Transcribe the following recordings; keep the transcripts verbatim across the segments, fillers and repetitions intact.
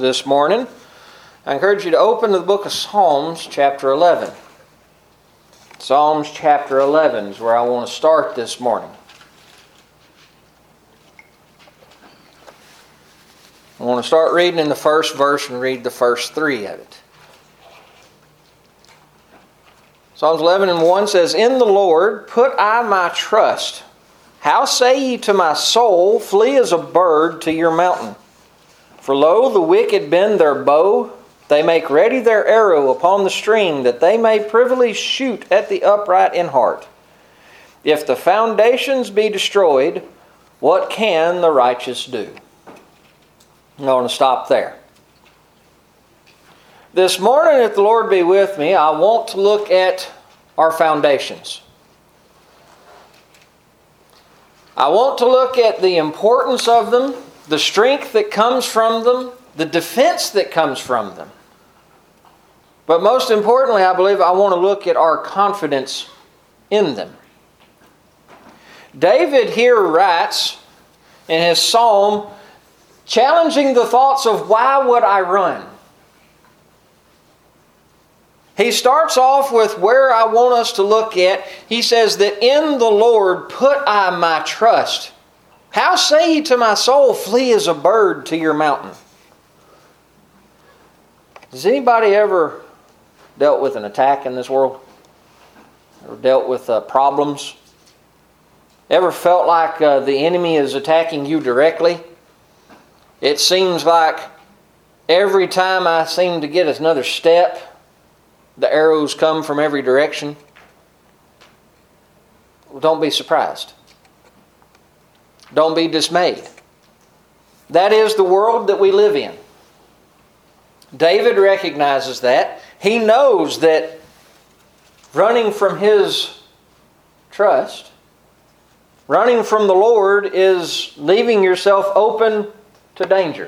this morning, I encourage you to open to the book of Psalms, chapter eleven. Psalms chapter eleven is where I want to start this morning. I want to start reading in the first verse and read the first three of it. Psalms eleven and one says, "In the Lord put I my trust. How say ye to my soul, flee as a bird to your mountain? For lo, the wicked bend their bow, they make ready their arrow upon the string, that they may privily shoot at the upright in heart. If the foundations be destroyed, what can the righteous do?" I'm going to stop there. This morning, if the Lord be with me, I want to look at our foundations. I want to look at the importance of them, the strength that comes from them, the defense that comes from them. But most importantly, I believe I want to look at our confidence in them. David here writes in his psalm, challenging the thoughts of why would I run? He starts off with where I want us to look at. He says that in the Lord put I my trust. How say ye to my soul, flee as a bird to your mountain? Has anybody ever dealt with an attack in this world? Or dealt with uh, problems? Ever felt like uh, the enemy is attacking you directly? It seems like every time I seem to get another step, the arrows come from every direction. Well, don't be surprised. Don't be dismayed. That is the world that we live in. David recognizes that. He knows that running from his trust, running from the Lord, is leaving yourself open to danger.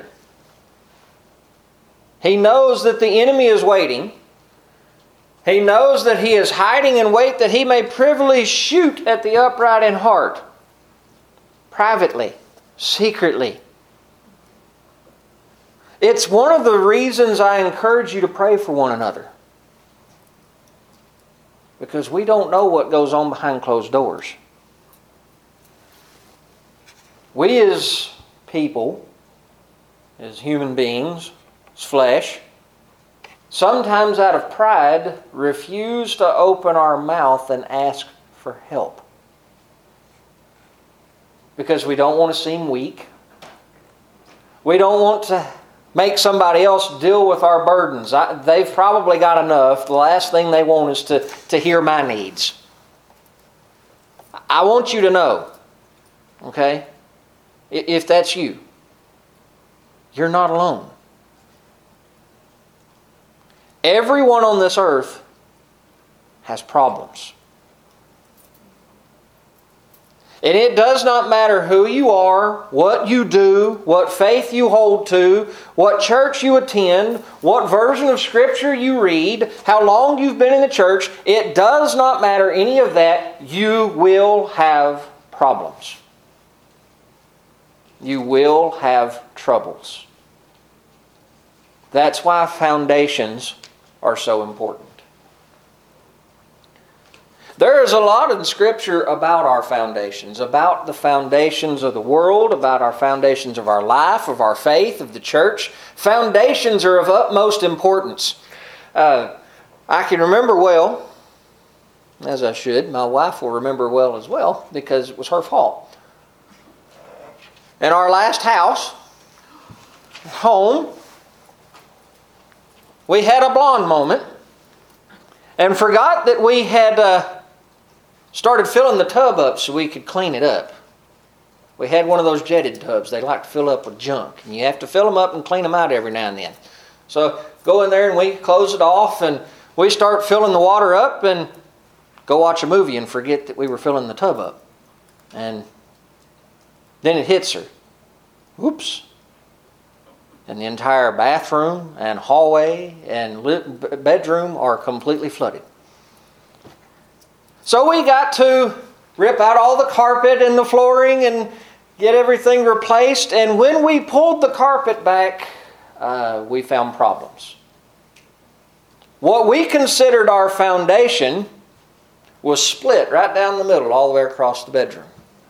He knows that the enemy is waiting. He knows that he is hiding in wait that he may privily shoot at the upright in heart. Privately, secretly. It's one of the reasons I encourage you to pray for one another. Because we don't know what goes on behind closed doors. We as people, as human beings, as flesh, sometimes out of pride, refuse to open our mouth and ask for help. Because we don't want to seem weak. We don't want to make somebody else deal with our burdens. I, they've probably got enough. The last thing they want is to, to hear my needs. I want you to know, okay, if that's you, you're not alone. Everyone on this earth has problems. And it does not matter who you are, what you do, what faith you hold to, what church you attend, what version of Scripture you read, how long you've been in the church. It does not matter any of that. You will have problems. You will have troubles. That's why foundations are so important. There is a lot in Scripture about our foundations, about the foundations of the world, about our foundations of our life, of our faith, of the church. Foundations are of utmost importance. Uh, I can remember well, as I should, my wife will remember well as well, because it was her fault. In our last house, home, we had a blonde moment and forgot that we had uh, started filling the tub up so we could clean it up. We had one of those jetted tubs. They like to fill up with junk, and you have to fill them up and clean them out every now and then. So go in there and we close it off and we start filling the water up and go watch a movie and forget that we were filling the tub up. And then it hits her. Oops. And the entire bathroom and hallway and bedroom are completely flooded. So we got to rip out all the carpet and the flooring and get everything replaced. And when we pulled the carpet back, uh, we found problems. What we considered our foundation was split right down the middle, all the way across the bedroom.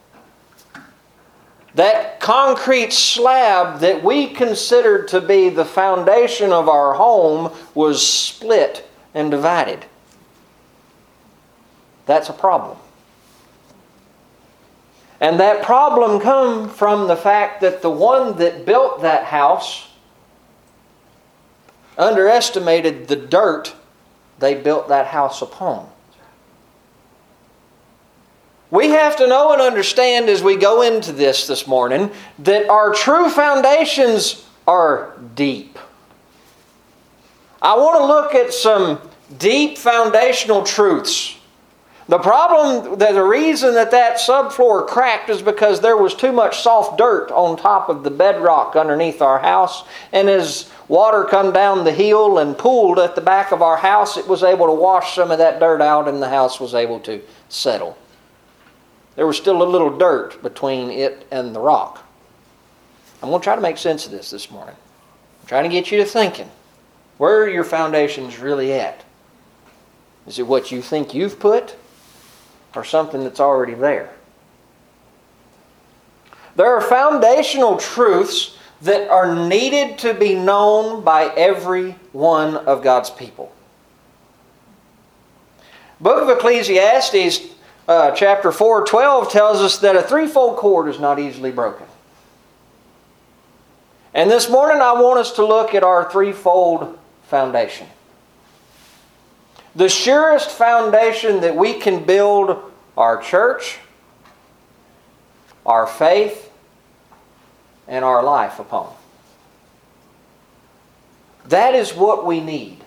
That concrete slab that we considered to be the foundation of our home was split and divided. That's a problem. And that problem comes from the fact that the one that built that house underestimated the dirt they built that house upon. We have to know and understand as we go into this this morning that our true foundations are deep. I want to look at some deep foundational truths. The problem, the reason that that subfloor cracked is because there was too much soft dirt on top of the bedrock underneath our house. And as water come down the hill and pooled at the back of our house, it was able to wash some of that dirt out and the house was able to settle. There was still a little dirt between it and the rock. I'm going to try to make sense of this this morning. I'm trying to get you to thinking. Where are your foundations really at? Is it what you think you've put? Or something that's already there? There are foundational truths that are needed to be known by every one of God's people. Book of Ecclesiastes, uh, chapter four, twelve tells us that a threefold cord is not easily broken. And this morning I want us to look at our threefold foundation. The surest foundation that we can build our church, our faith, and our life upon. That is what we need.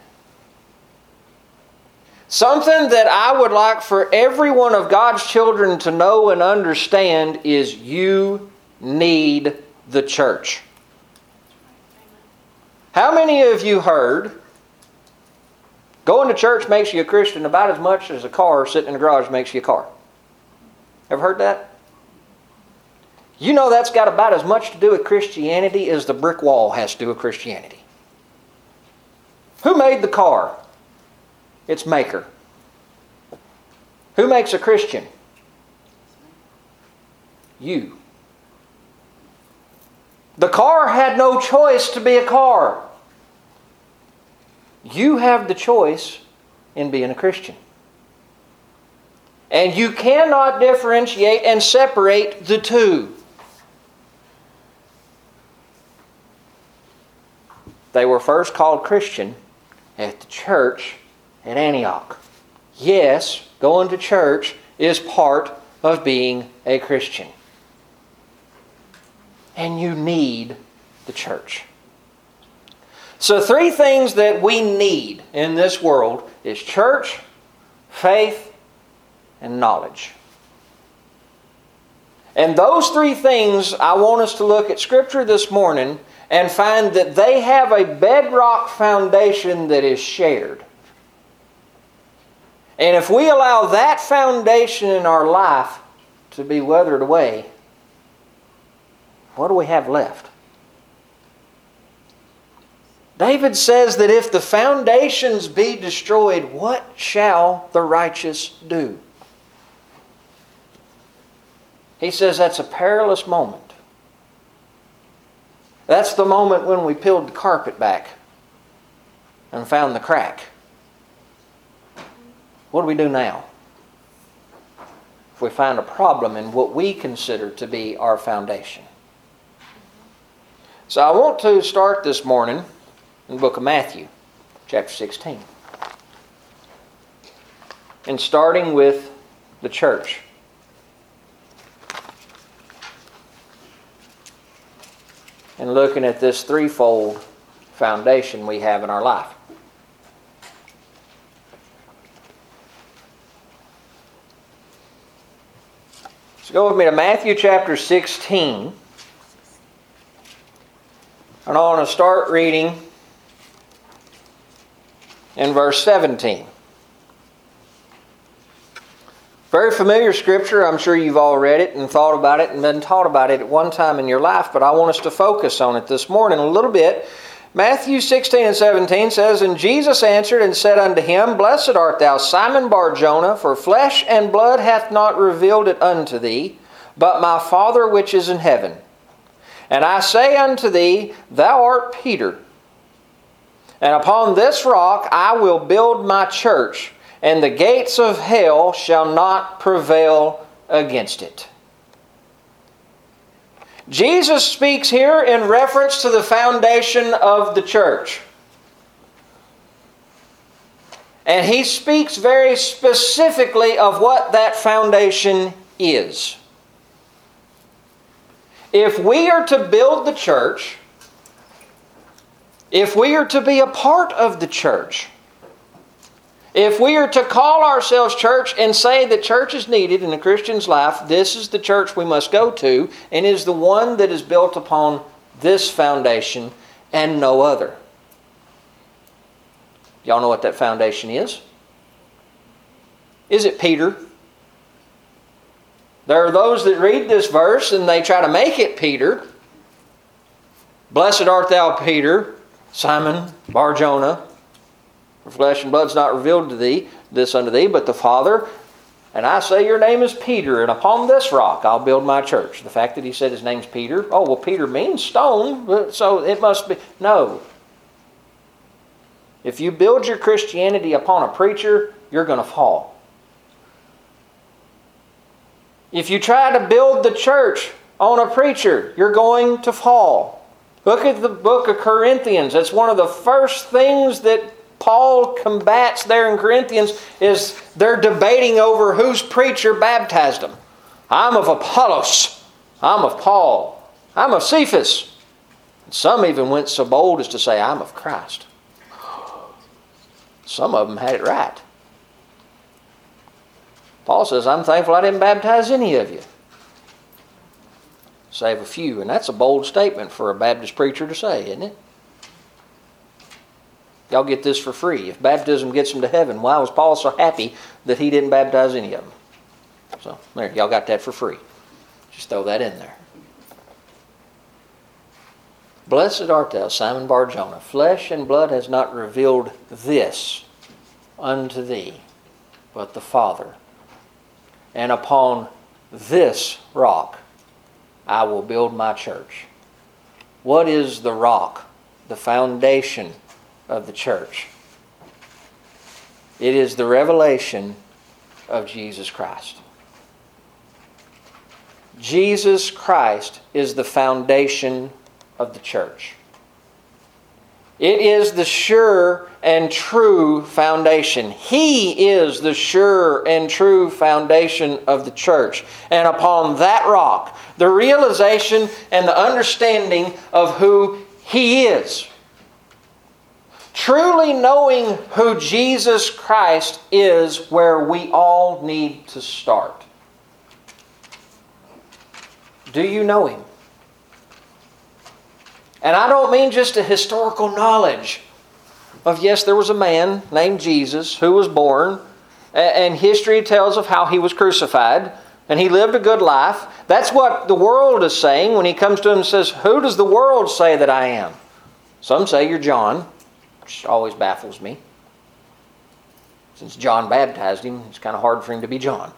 Something that I would like for every one of God's children to know and understand is you need the church. How many of you heard going to church makes you a Christian about as much as a car sitting in the garage makes you a car? Ever heard that? You know that's got about as much to do with Christianity as the brick wall has to do with Christianity. Who made the car? Its maker. Who makes a Christian? You. The car had no choice to be a car. You have the choice in being a Christian. And you cannot differentiate and separate the two. They were first called Christian at the church at Antioch. Yes, going to church is part of being a Christian. And you need the church. So three things that we need in this world is church, faith, and knowledge. And those three things, I want us to look at Scripture this morning and find that they have a bedrock foundation that is shared. And if we allow that foundation in our life to be weathered away, what do we have left? David says that if the foundations be destroyed, what shall the righteous do? He says that's a perilous moment. That's the moment when we peeled the carpet back and found the crack. What do we do now? If we find a problem in what we consider to be our foundation. So I want to start this morning in the book of Matthew, chapter sixteen. And starting with the church. And looking at this threefold foundation we have in our life. So go with me to Matthew chapter sixteen. And I want to start reading in verse seventeen. Very familiar scripture. I'm sure you've all read it and thought about it and been taught about it at one time in your life, but I want us to focus on it this morning a little bit Matthew sixteen and seventeen says, And Jesus answered and said unto him, Blessed art thou, Simon Bar-Jonah, for flesh and blood hath not revealed it unto thee, but my Father which is in heaven. And I say unto thee, Thou art Peter, and upon this rock I will build my church, and the gates of hell shall not prevail against it. Jesus speaks here in reference to the foundation of the church. And He speaks very specifically of what that foundation is. If we are to build the church, if we are to be a part of the church, if we are to call ourselves church and say that church is needed in a Christian's life, this is the church we must go to, and is the one that is built upon this foundation and no other. Y'all know what that foundation is? Is it Peter? There are those that read this verse and they try to make it Peter. Blessed art thou, Peter, Simon Bar-Jonah. For flesh and blood is not revealed to thee, this unto thee, but the Father. And I say your name is Peter, and upon this rock I'll build my church. The fact that he said his name's Peter, oh, well, Peter means stone, so it must be. No. If you build your Christianity upon a preacher, you're going to fall. If you try to build the church on a preacher, you're going to fall. Look at the book of Corinthians. That's one of the first things that Paul combats there in Corinthians, is they're debating over whose preacher baptized them. I'm of Apollos. I'm of Paul. I'm of Cephas. Some even went so bold as to say, I'm of Christ. Some of them had it right. Paul says, I'm thankful I didn't baptize any of you, save a few. And that's a bold statement for a Baptist preacher to say, isn't it? Y'all get this for free. If baptism gets them to heaven, why was Paul so happy that he didn't baptize any of them? So, there, y'all got that for free. Just throw that in there. Blessed art thou, Simon Bar-Jonah. Flesh and blood has not revealed this unto thee, but the Father. And upon this rock I will build my church. What is the rock? The foundation of the church. It is the revelation of Jesus Christ. Jesus Christ is the foundation of the church. It is the sure and true foundation. He is the sure and true foundation of the church. And upon that rock, the realization and the understanding of who He is, truly knowing who Jesus Christ is, where we all need to start. Do you know Him? And I don't mean just a historical knowledge of, yes, there was a man named Jesus who was born, and history tells of how He was crucified, and He lived a good life. That's what the world is saying when He comes to Him and says, who does the world say that I am? Some say you're John, which always baffles me. Since John baptized Him, it's kind of hard for Him to be John.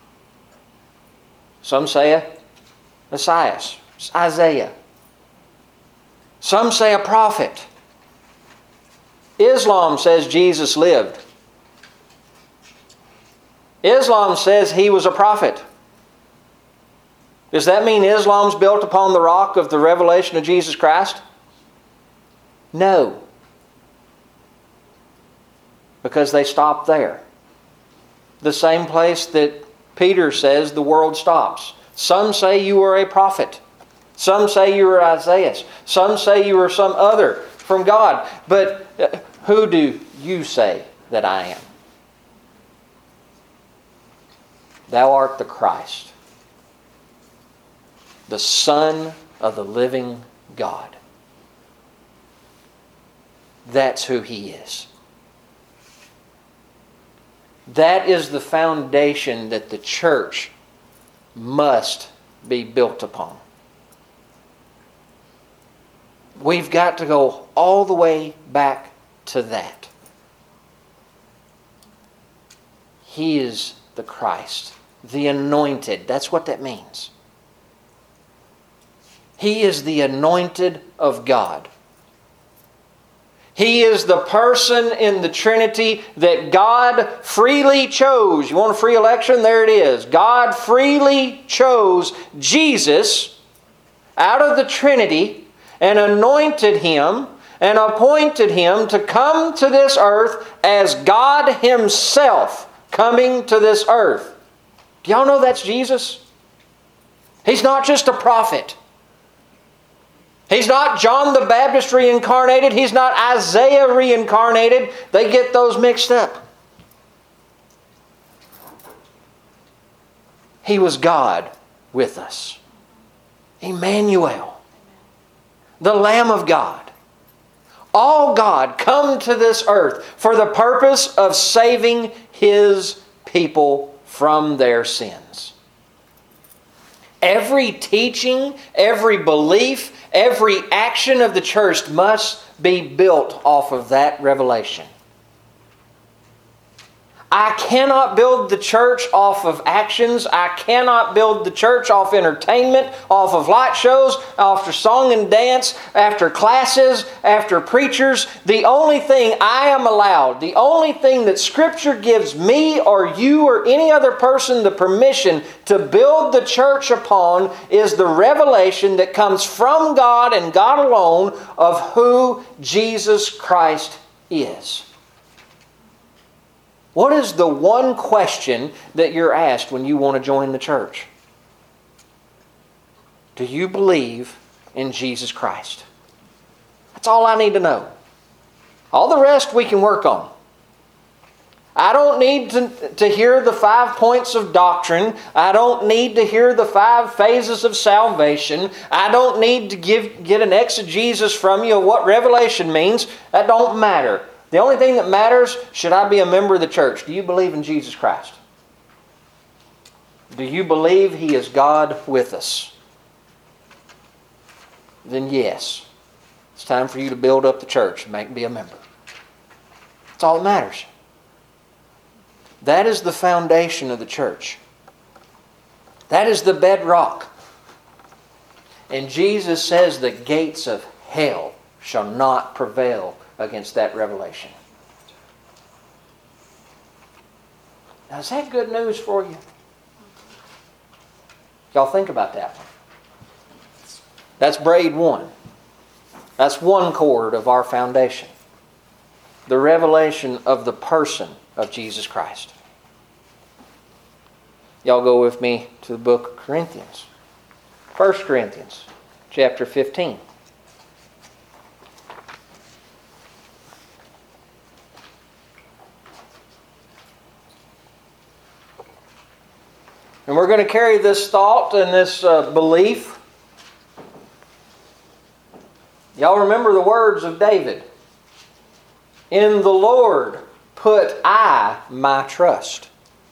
Some say a Messiah, Isaiah. Some say a prophet. Islam says Jesus lived. Islam says He was a prophet. Does that mean Islam's built upon the rock of the revelation of Jesus Christ? No. Because they stop there. The same place that Peter says the world stops. Some say you are a prophet. Some say you are Isaiah. Some say you are some other from God. But who do you say that I am? Thou art the Christ, the Son of the living God. That's who He is. That is the foundation that the church must be built upon. We've got to go all the way back to that. He is the Christ, the anointed. That's what that means. He is the anointed of God. He is the person in the Trinity that God freely chose. You want a free election? There it is. God freely chose Jesus out of the Trinity and anointed Him and appointed Him to come to this earth as God Himself coming to this earth. Do y'all know that's Jesus? He's not just a prophet. He's not John the Baptist reincarnated. He's not Isaiah reincarnated. They get those mixed up. He was God with us. Emmanuel, the Lamb of God. All God come to this earth for the purpose of saving His people from their sins. Every teaching, every belief, every action of the church must be built off of that revelation. I cannot build the church off of actions. I cannot build the church off entertainment, off of light shows, after song and dance, after classes, after preachers. The only thing I am allowed, the only thing that Scripture gives me or you or any other person the permission to build the church upon is the revelation that comes from God and God alone of who Jesus Christ is. What is the one question that you're asked when you want to join the church? Do you believe in Jesus Christ? That's all I need to know. All the rest we can work on. I don't need to, to hear the five points of doctrine. I don't need to hear the five phases of salvation. I don't need to give, get an exegesis from you of what revelation means. That don't matter. The only thing that matters, should I be a member of the church? Do you believe in Jesus Christ? Do you believe He is God with us? Then yes, it's time for you to build up the church and make, be a member. That's all that matters. That is the foundation of the church. That is the bedrock. And Jesus says the gates of hell shall not prevail against that revelation. Now, is that good news for you? Y'all think about that one. That's braid one. That's one chord of our foundation. The revelation of the person of Jesus Christ. Y'all go with me to the book of Corinthians. First Corinthians chapter fifteen. And we're going to carry this thought and this uh, belief. Y'all remember the words of David. In the Lord put I my trust.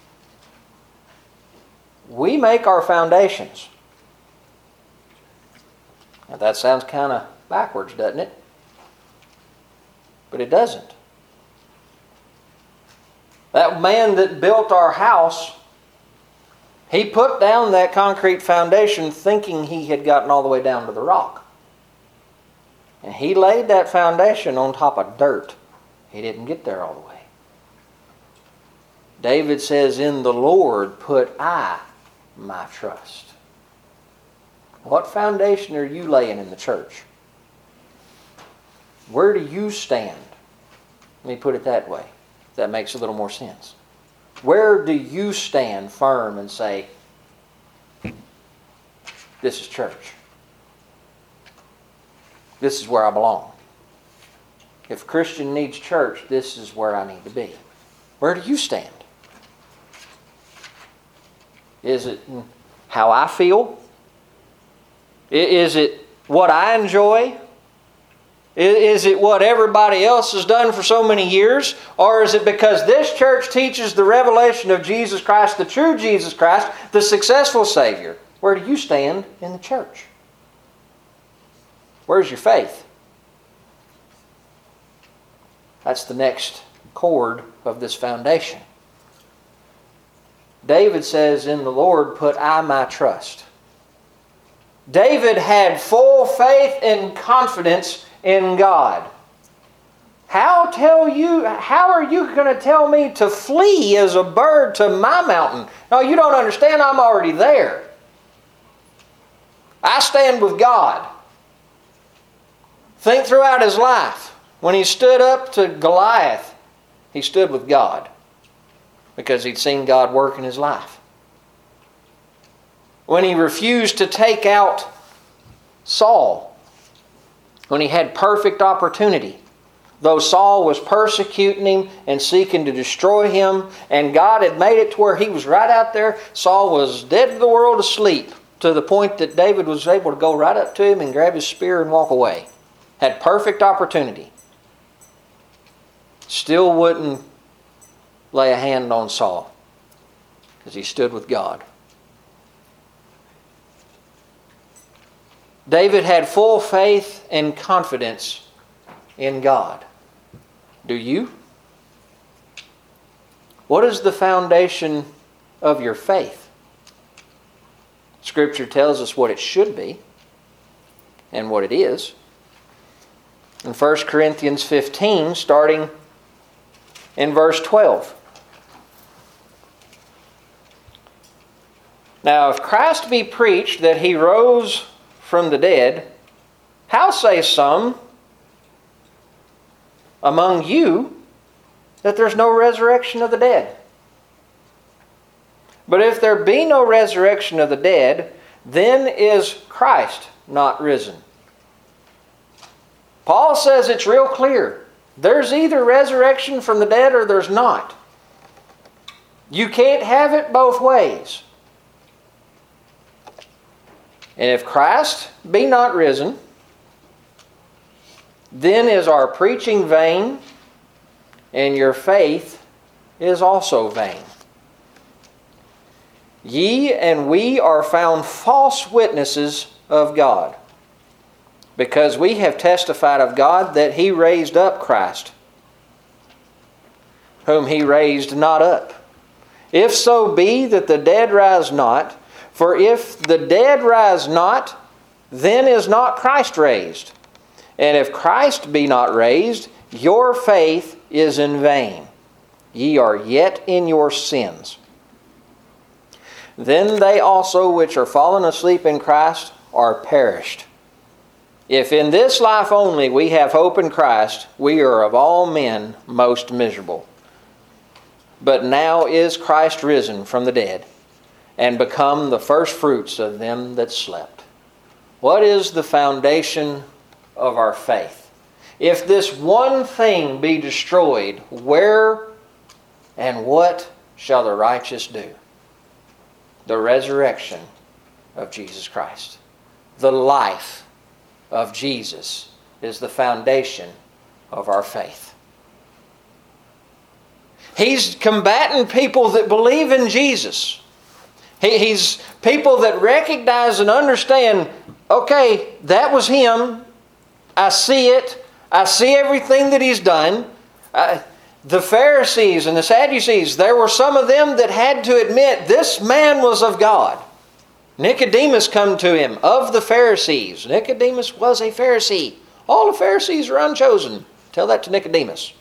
We make our foundations. Now that sounds kind of backwards, doesn't it? But it doesn't. That man that built our house, he put down that concrete foundation thinking he had gotten all the way down to the rock. And he laid that foundation on top of dirt. He didn't get there all the way. David says, in the Lord put I my trust. What foundation are you laying in the church? Where do you stand? Let me put it that way. That makes a little more sense. Where do you stand firm and say, this is church. This is where I belong. If a Christian needs church, this is where I need to be. Where do you stand? Is it how I feel? Is it what I enjoy? Is it what everybody else has done for so many years? Or is it because this church teaches the revelation of Jesus Christ, the true Jesus Christ, the successful Savior? Where do you stand in the church? Where's your faith? That's the next chord of this foundation. David says, in the Lord put I my trust. David had full faith and confidence in God. How tell you, how are you going to tell me to flee as a bird to my mountain? No, you don't understand. I'm already there. I stand with God. Think throughout his life. When he stood up to Goliath, he stood with God because he'd seen God work in his life. When he refused to take out Saul, when he had perfect opportunity, though Saul was persecuting him and seeking to destroy him, and God had made it to where he was right out there, Saul was dead to the world asleep, to the point that David was able to go right up to him and grab his spear and walk away. Had perfect opportunity. Still wouldn't lay a hand on Saul because he stood with God. David had full faith and confidence in God. Do you? What is the foundation of your faith? Scripture tells us what it should be and what it is. In First Corinthians fifteen, starting in verse twelve. Now, if Christ be preached that he rose from the dead, how say some among you that there's no resurrection of the dead? But if there be no resurrection of the dead, then is Christ not risen. Paul says it's real clear. There's either resurrection from the dead or there's not. You can't have it both ways. And if Christ be not risen, then is our preaching vain, and your faith is also vain. Ye and we are found false witnesses of God, because we have testified of God that he raised up Christ, whom he raised not up. If so be that the dead rise not, for if the dead rise not, then is not Christ raised. And if Christ be not raised, your faith is in vain. Ye are yet in your sins. Then they also which are fallen asleep in Christ are perished. If in this life only we have hope in Christ, we are of all men most miserable. But now is Christ risen from the dead, and become the firstfruits of them that slept. What is the foundation of our faith? If this one thing be destroyed, where and what shall the righteous do? The resurrection of Jesus Christ. The life of Jesus is the foundation of our faith. He's combating people that believe in Jesus. He, he's people that recognize and understand, okay, that was him. I see it. I see everything that he's done. Uh, the Pharisees and the Sadducees, there were some of them that had to admit this man was of God. Nicodemus come to him, of the Pharisees. Nicodemus was a Pharisee. All the Pharisees are unchosen. Tell that to Nicodemus.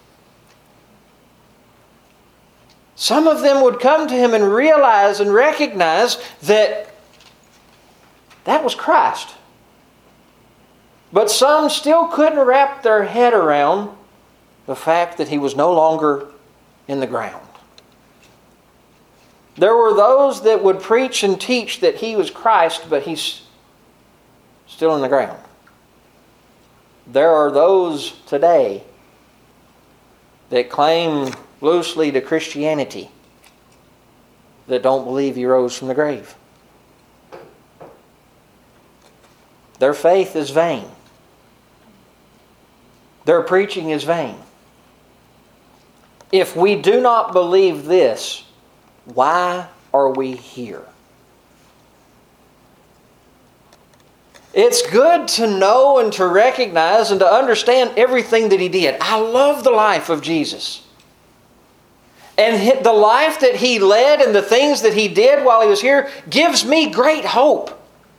Some of them would come to him and realize and recognize that that was Christ. But some still couldn't wrap their head around the fact that he was no longer in the ground. There were those that would preach and teach that he was Christ, but he's still in the ground. There are those today that claim loosely to Christianity that don't believe he rose from the grave. Their faith is vain. Their preaching is vain. If we do not believe this, why are we here? It's good to know and to recognize and to understand everything that He did. I love the life of Jesus. And the life that He led and the things that He did while He was here gives me great hope.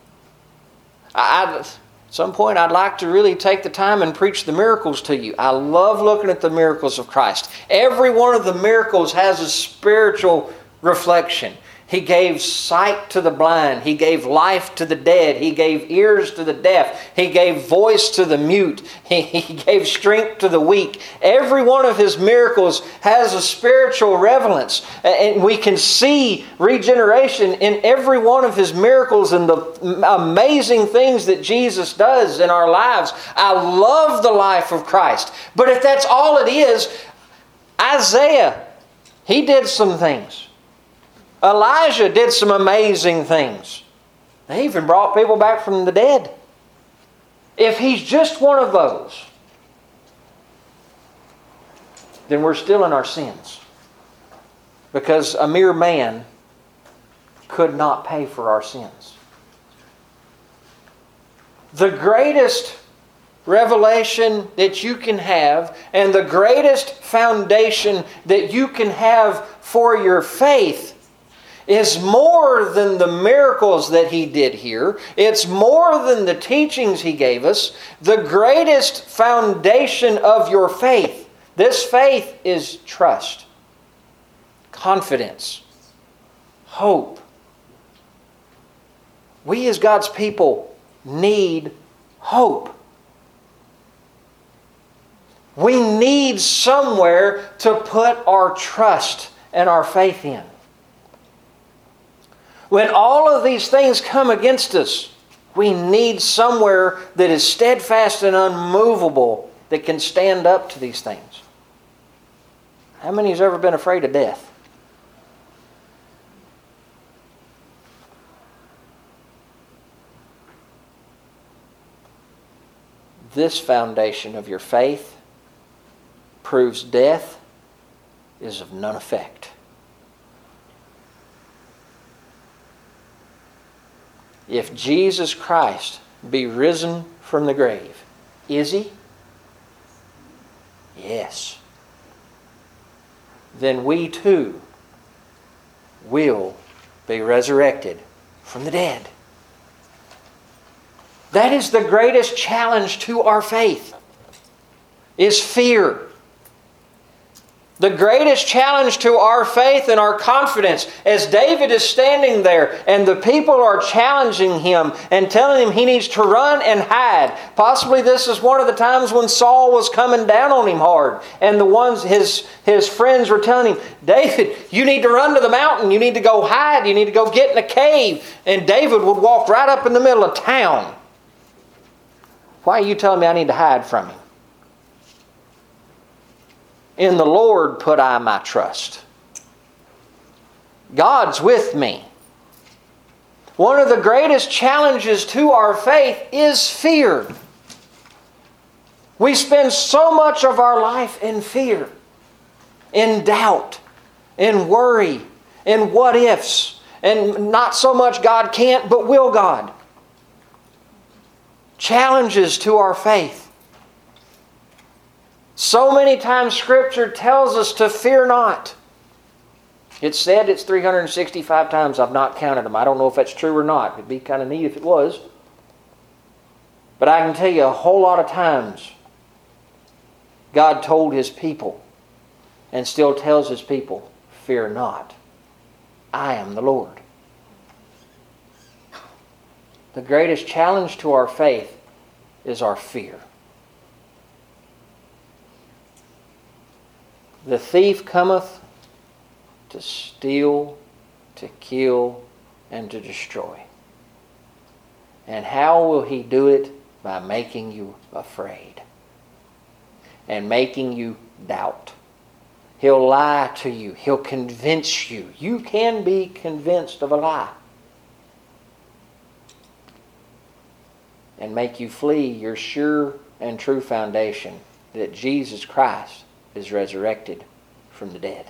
I, at some point I'd like to really take the time and preach the miracles to you. I love looking at the miracles of Christ. Every one of the miracles has a spiritual reflection. He gave sight to the blind. He gave life to the dead. He gave ears to the deaf. He gave voice to the mute. He, he gave strength to the weak. Every one of His miracles has a spiritual relevance. And we can see regeneration in every one of His miracles and the amazing things that Jesus does in our lives. I love the life of Christ. But if that's all it is, Isaiah, he did some things. Elijah did some amazing things. They even brought people back from the dead. If he's just one of those, then we're still in our sins. Because a mere man could not pay for our sins. The greatest revelation that you can have and the greatest foundation that you can have for your faith is more than the miracles that He did here. It's more than the teachings He gave us. The greatest foundation of your faith, this faith is trust, confidence, hope. We as God's people need hope. We need somewhere to put our trust and our faith in. When all of these things come against us, we need somewhere that is steadfast and unmovable that can stand up to these things. How many has ever been afraid of death? This foundation of your faith proves death is of none effect. If Jesus Christ be risen from the grave, is He? Yes. Then we too will be resurrected from the dead. That is the greatest challenge to our faith, is fear. The greatest challenge to our faith and our confidence, as David is standing there and the people are challenging him and telling him he needs to run and hide. Possibly this is one of the times when Saul was coming down on him hard. And the ones, his, his friends were telling him, David, you need to run to the mountain. You need to go hide. You need to go get in a cave. And David would walk right up in the middle of town. Why are you telling me I need to hide from him? In the Lord put I my trust. God's with me. One of the greatest challenges to our faith is fear. We spend so much of our life in fear, in doubt, in worry, in what ifs, and not so much God can't, but will God. Challenges to our faith. So many times Scripture tells us to fear not. It's said it's three hundred sixty-five times. I've not counted them. I don't know if that's true or not. It'd be kind of neat if it was. But I can tell you a whole lot of times God told His people and still tells His people, fear not. I am the Lord. The greatest challenge to our faith is our fear. The thief cometh to steal, to kill, and to destroy. And how will he do it? By making you afraid. And making you doubt. He'll lie to you. He'll convince you. You can be convinced of a lie. And make you flee your sure and true foundation that Jesus Christ is resurrected from the dead.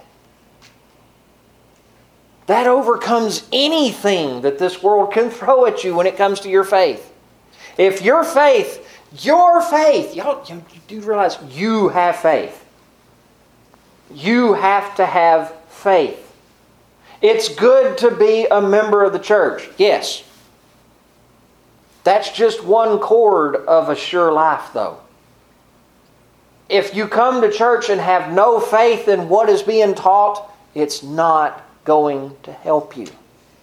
That overcomes anything that this world can throw at you when it comes to your faith. If your faith, your faith, y'all, you do realize you have faith. You have to have faith. It's good to be a member of the church. Yes. That's just one chord of a sure life, though. If you come to church and have no faith in what is being taught, it's not going to help you.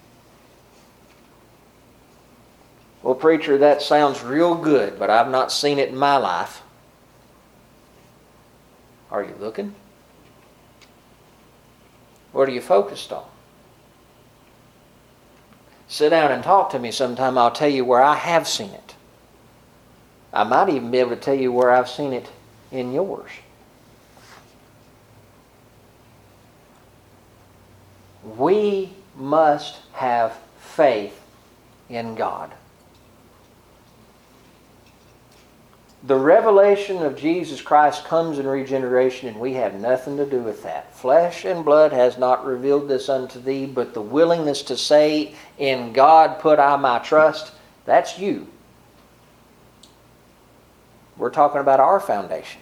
Well, preacher, that sounds real good, but I've not seen it in my life. Are you looking? What are you focused on? Sit down and talk to me sometime. I'll tell you where I have seen it. I might even be able to tell you where I've seen it in yours. We must have faith in God. The revelation of Jesus Christ comes in regeneration, and we have nothing to do with that. Flesh and blood has not revealed this unto thee, but the willingness to say, in God put I my trust, that's you. We're talking about our foundation.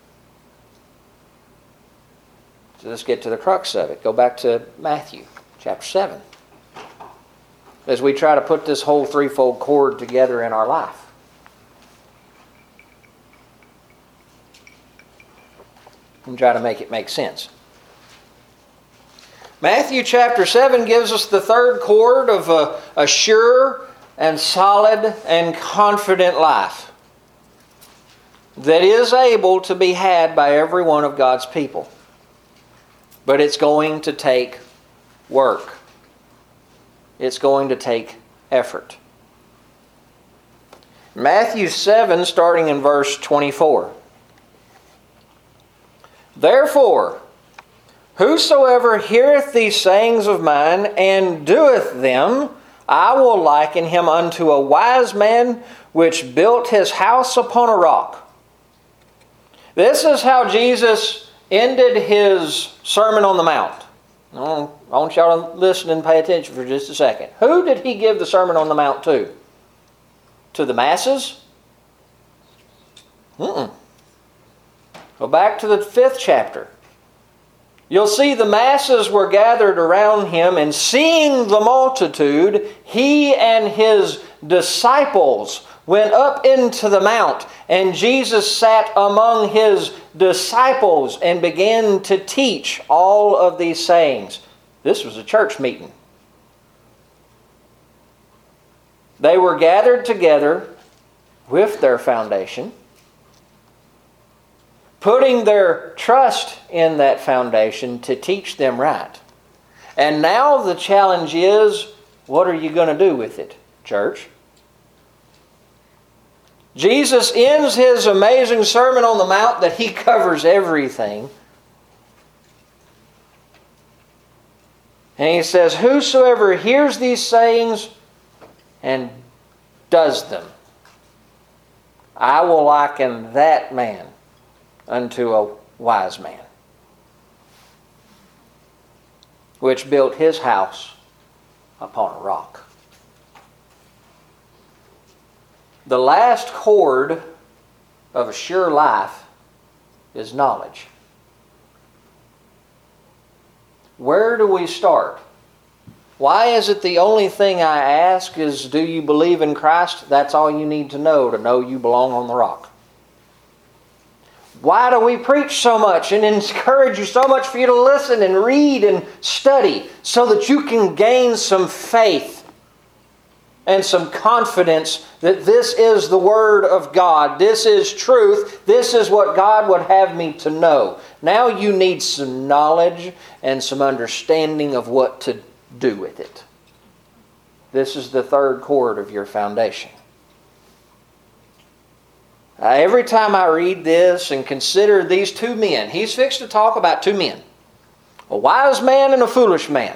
So let's get to the crux of it. Go back to Matthew chapter seven. As we try to put this whole threefold cord together in our life. And try to make it make sense. Matthew chapter seven gives us the third cord of a, a sure and solid and confident life that is able to be had by every one of God's people. But it's going to take work. It's going to take effort. Matthew seven, starting in verse twenty-four. Therefore, whosoever heareth these sayings of mine and doeth them, I will liken him unto a wise man which built his house upon a rock. This is how Jesus ended His Sermon on the Mount. I want y'all to listen and pay attention for just a second. Who did He give the Sermon on the Mount to? To the masses? Mm-mm. Go back to the fifth chapter. You'll see the masses were gathered around Him, and seeing the multitude, He and His disciples went up into the mount, and Jesus sat among His disciples and began to teach all of these sayings. This was a church meeting. They were gathered together with their foundation, putting their trust in that foundation to teach them right. And now the challenge is, what are you going to do with it, church? Jesus ends His amazing Sermon on the Mount that He covers everything. And He says, whosoever hears these sayings and does them, I will liken that man unto a wise man, which built his house upon a rock. The last cord of a sure life is knowledge. Where do we start? Why is it the only thing I ask is, do you believe in Christ? That's all you need to know to know you belong on the rock. Why do we preach so much and encourage you so much for you to listen and read and study so that you can gain some faith and some confidence that this is the Word of God. This is truth. This is what God would have me to know. Now you need some knowledge and some understanding of what to do with it. This is the third cord of your foundation. Uh, every time I read this and consider these two men, he's fixed to talk about two men. A wise man and a foolish man.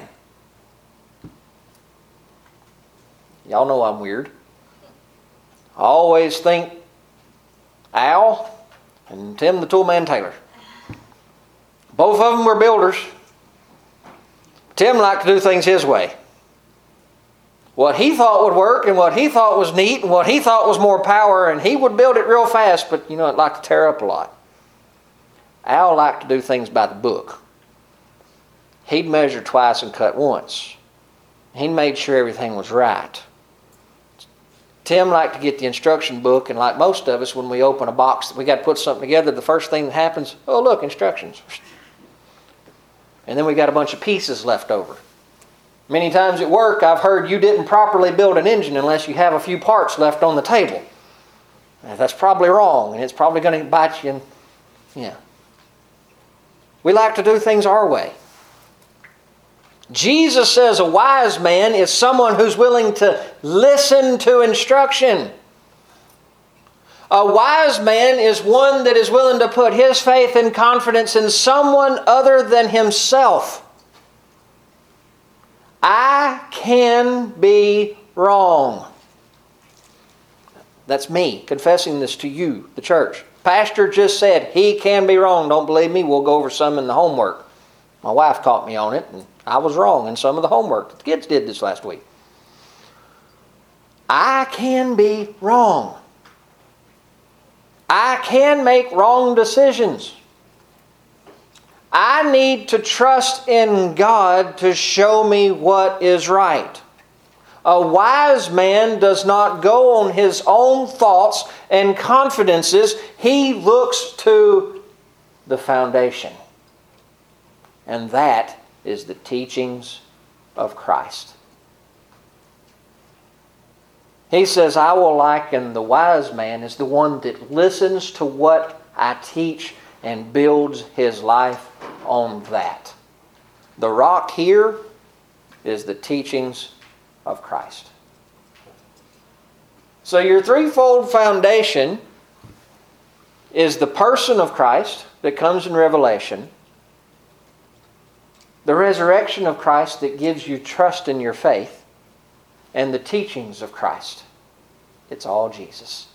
Y'all know I'm weird. I always think Al and Tim the Toolman Taylor. Both of them were builders. Tim liked to do things his way. what he thought would work and what he thought was neat and what he thought was more power, and he would build it real fast, but you know, it liked to tear up a lot. Al liked to do things by the book. He'd measure twice and cut once. He made sure everything was right. Tim liked to get the instruction book, and like most of us, when we open a box that we got to put something together, the first thing that happens, oh look, instructions. And then we got a bunch of pieces left over. Many times at work, I've heard you didn't properly build an engine unless you have a few parts left on the table. Now, that's probably wrong, and it's probably going to bite you. And, yeah. We like to do things our way. Jesus says a wise man is someone who's willing to listen to instruction. A wise man is one that is willing to put his faith and confidence in someone other than himself. I can be wrong. That's me confessing this to you, the church. Pastor just said he can be wrong. Don't believe me? We'll go over some in the homework. My wife caught me on it, and I was wrong in some of the homework that the kids did this last week. I can be wrong. I can make wrong decisions. I need to trust in God to show me what is right. A wise man does not go on his own thoughts and confidences. He looks to the foundation. And that is the teachings of Christ. He says, I will liken the wise man as the one that listens to what I teach and builds his life on that. The rock here is the teachings of Christ. So your threefold foundation is the person of Christ that comes in Revelation, the resurrection of Christ that gives you trust in your faith, and the teachings of Christ. It's all Jesus.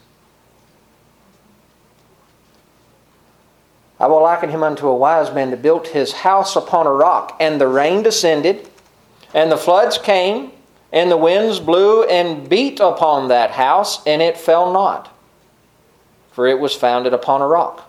I will liken him unto a wise man that built his house upon a rock, and the rain descended, and the floods came, and the winds blew and beat upon that house, and it fell not, for it was founded upon a rock.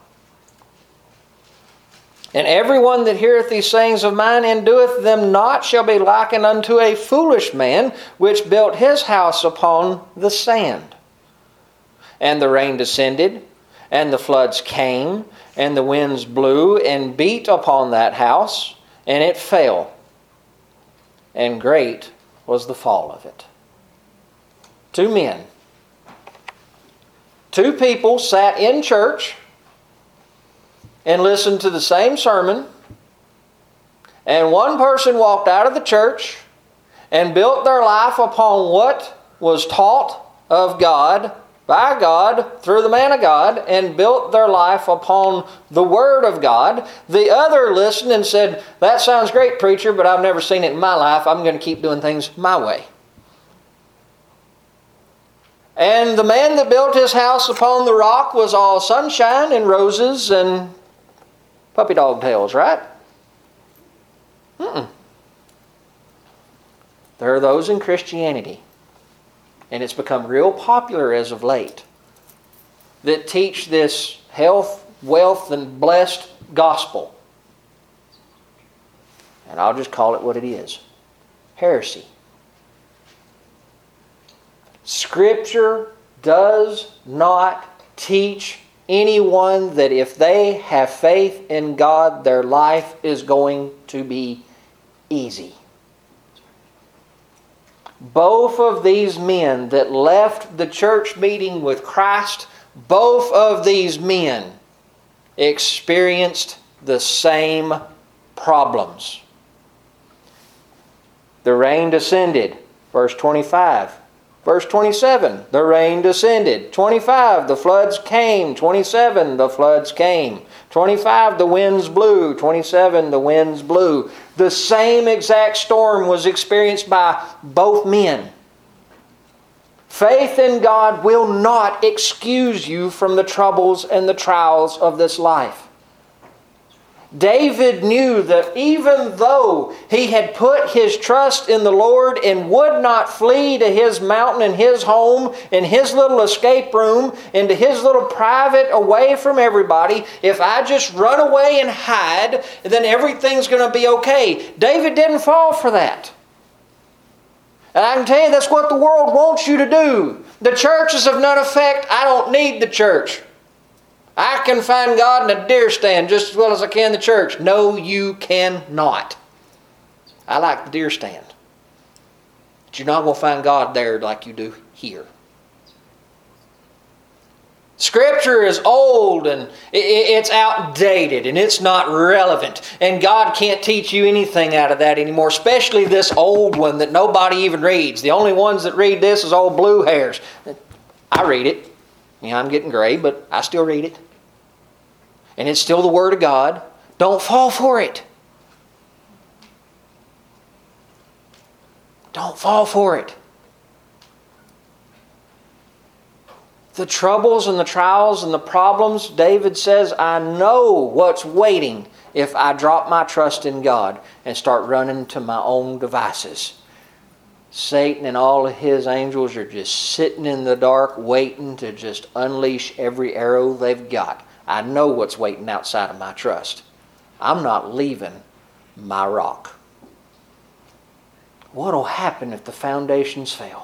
And everyone that heareth these sayings of mine and doeth them not shall be likened unto a foolish man, which built his house upon the sand. And the rain descended, and the floods came, and the winds blew and beat upon that house, and it fell. And great was the fall of it. Two men. Two people sat in church and listened to the same sermon, and one person walked out of the church and built their life upon what was taught of God, by God, through the man of God, and built their life upon the Word of God. The other listened and said, that sounds great, preacher, but I've never seen it in my life. I'm going to keep doing things my way. And the man that built his house upon the rock was all sunshine and roses and puppy dog tails, right? Mm-mm. There are those in Christianity, and it's become real popular as of late, that teach this health, wealth, and blessed gospel. And I'll just call it what it is. Heresy. Scripture does not teach anyone that if they have faith in God, their life is going to be easy. Both of these men that left the church meeting with Christ, both of these men experienced the same problems. The rain descended, verse twenty-five. Verse twenty-seven, the rain descended. twenty-five, the floods came. twenty-seven, the floods came. twenty-five, the winds blew. twenty-seven, the winds blew. The same exact storm was experienced by both men. Faith in God will not excuse you from the troubles and the trials of this life. David knew that even though he had put his trust in the Lord and would not flee to his mountain and his home and his little escape room into his little private away from everybody, if I just run away and hide, then everything's going to be okay. David didn't fall for that. And I can tell you that's what the world wants you to do. The church is of none effect. I don't need the church. I can find God in a deer stand just as well as I can the church. No, you cannot. I like the deer stand. But you're not going to find God there like you do here. Scripture is old and it's outdated and it's not relevant. And God can't teach you anything out of that anymore, especially this old one that nobody even reads. The only ones that read this is old blue hairs. I read it. Yeah, I'm getting gray, but I still read it. And it's still the Word of God. Don't fall for it. Don't fall for it. The troubles and the trials and the problems, David says, I know what's waiting if I drop my trust in God and start running to my own devices. Satan and all of his angels are just sitting in the dark waiting to just unleash every arrow they've got. I know what's waiting outside of my trust. I'm not leaving my rock. What will happen if the foundations fail?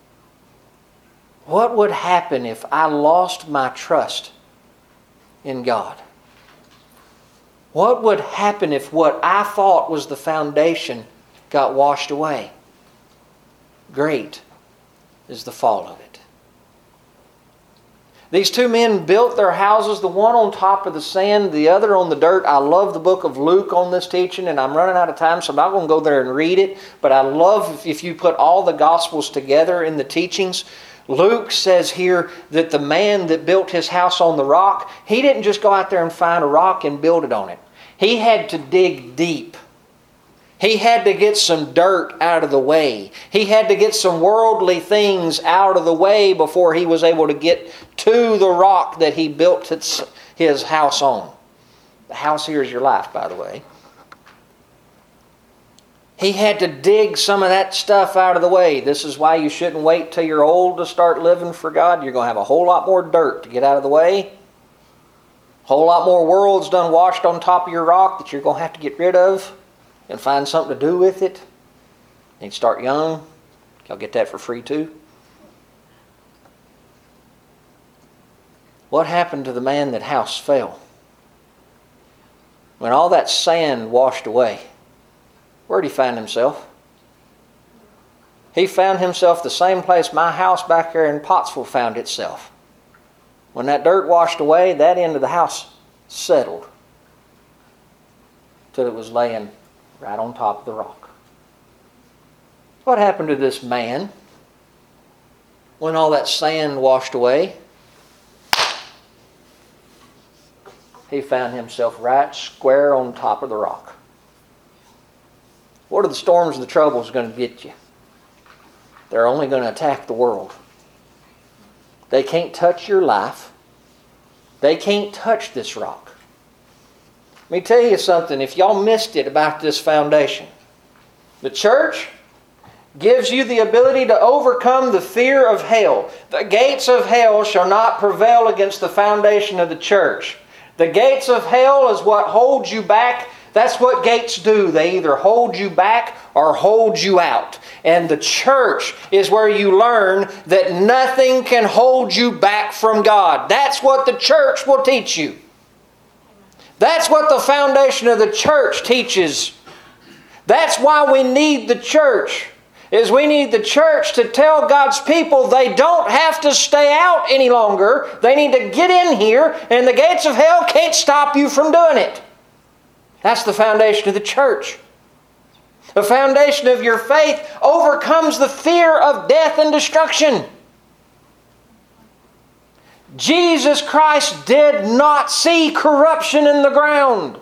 What would happen if I lost my trust in God? What would happen if what I thought was the foundation got washed away? Great is the fall of it. These two men built their houses, the one on top of the sand, the other on the dirt. I love the book of Luke on this teaching, and I'm running out of time, so I'm not going to go there and read it. But I love if you put all the Gospels together in the teachings. Luke says here that the man that built his house on the rock, he didn't just go out there and find a rock and build it on it. He had to dig deep. He had to get some dirt out of the way. He had to get some worldly things out of the way before he was able to get to the rock that he built his house on. The house here is your life, by the way. He had to dig some of that stuff out of the way. This is why you shouldn't wait till you're old to start living for God. You're going to have a whole lot more dirt to get out of the way. A whole lot more worlds done washed on top of your rock that you're going to have to get rid of and find something to do with it. And start young. Y'all get that for free too. What happened to the man that house fell? When all that sand washed away, where did he find himself? He found himself the same place my house back there in Pottsville found itself. When that dirt washed away, that end of the house settled till it was laying right on top of the rock. What happened to this man when all that sand washed away? He found himself right square on top of the rock. What are the storms and the troubles going to get you? They're only going to attack the world. They can't touch your life. They can't touch this rock. Let me tell you something. If y'all missed it about this foundation, the church gives you the ability to overcome the fear of hell. The gates of hell shall not prevail against the foundation of the church. The gates of hell is what holds you back. That's what gates do. They either hold you back or hold you out. And the church is where you learn that nothing can hold you back from God. That's what the church will teach you. That's what the foundation of the church teaches. That's why we need the church. Is we need the church to tell God's people they don't have to stay out any longer. They need to get in here, and the gates of hell can't stop you from doing it. That's the foundation of the church. The foundation of your faith overcomes the fear of death and destruction. Jesus Christ did not see corruption in the ground.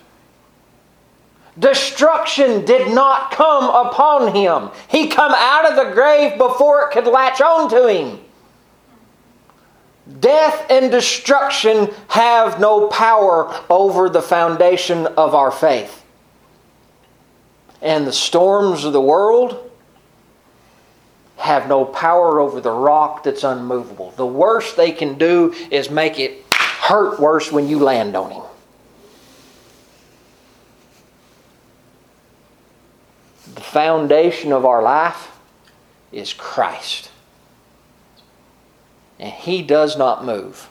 Destruction did not come upon Him. He come out of the grave before it could latch on to Him. Death and destruction have no power over the foundation of our faith. And the storms of the world have no power over the rock that's unmovable. The worst they can do is make it hurt worse when you land on him. The foundation of our life is Christ. And He does not move.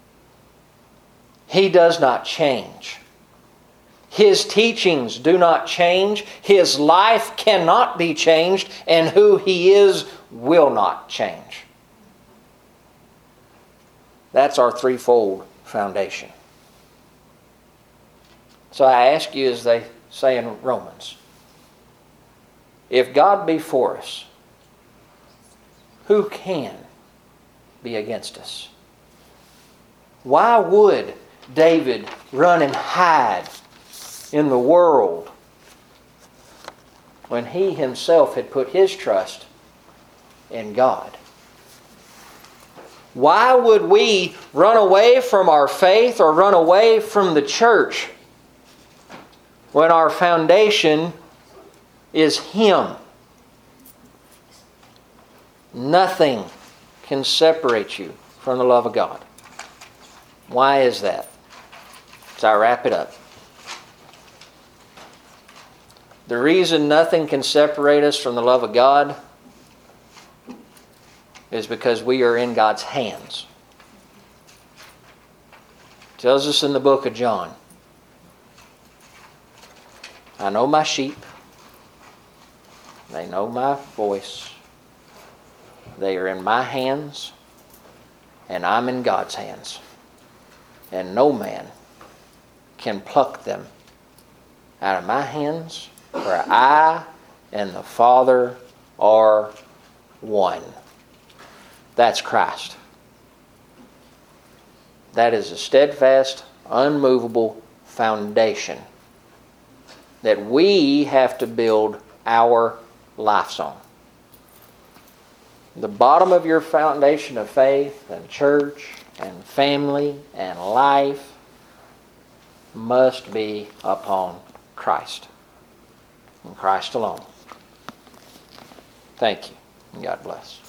He does not change. His teachings do not change. His life cannot be changed. And who He is will not change. That's our threefold foundation. So I ask you, as they say in Romans, if God be for us, who can be against us? Why would David run and hide in the world when he himself had put his trust in God? Why would we run away from our faith or run away from the church when our foundation is Him? Nothing can separate you from the love of God. Why is that? So I wrap it up. The reason nothing can separate us from the love of God is because we are in God's hands. It tells us in the book of John, I know my sheep. They know my voice. They are in my hands, and I'm in God's hands. And no man can pluck them out of my hands, for I and the Father are one. That's Christ. That is a steadfast, unmovable foundation that we have to build our lives on. The bottom of your foundation of faith and church and family and life must be upon Christ and Christ alone. Thank you, and God bless.